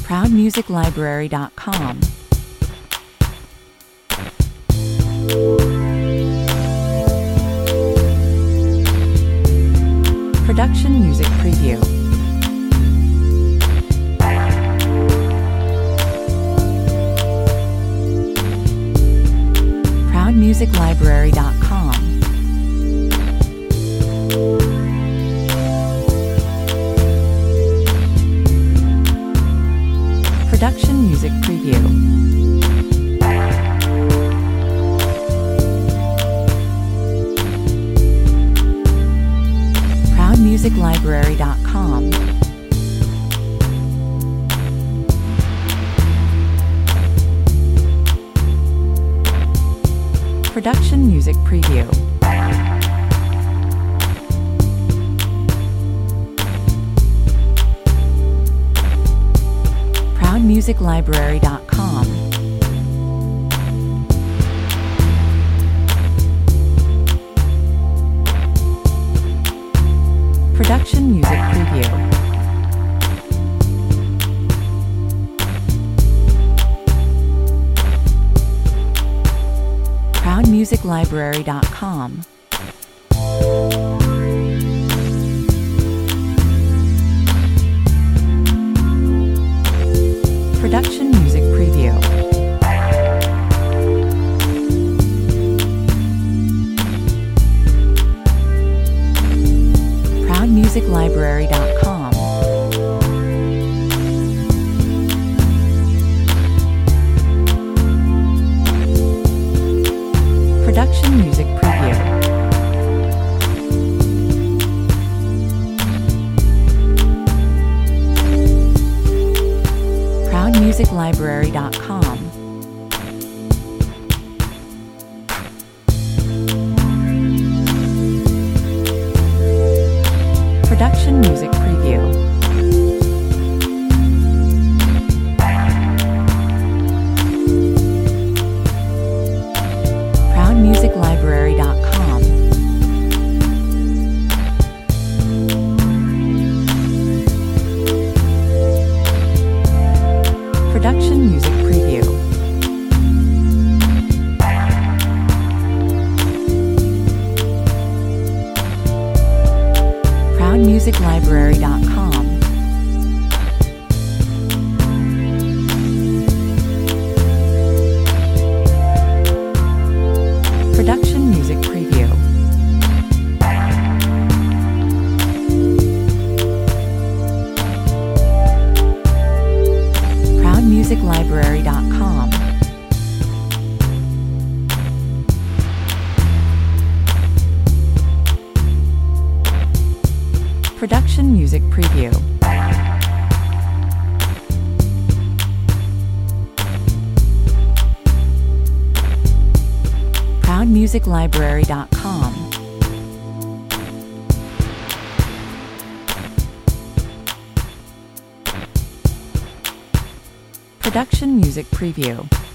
ProudMusicLibrary.com. Production Music Preview. ProudMusicLibrary.com. Production Music Preview. ProudMusicLibrary.com. Production Music Preview. ProudMusicLibrary.com. Production Music Preview. ProudMusicLibrary.com. Production Music Preview. ProudMusicLibrary.com. Production Music Preview. ProudMusicLibrary.com. Production Music Preview. ProudMusicLibrary.com. Production Music Preview. ProudMusicLibrary.com. Production Music Preview. ProudMusicLibrary.com. Production Music Preview. ProudMusicLibrary.com. Production Music Preview.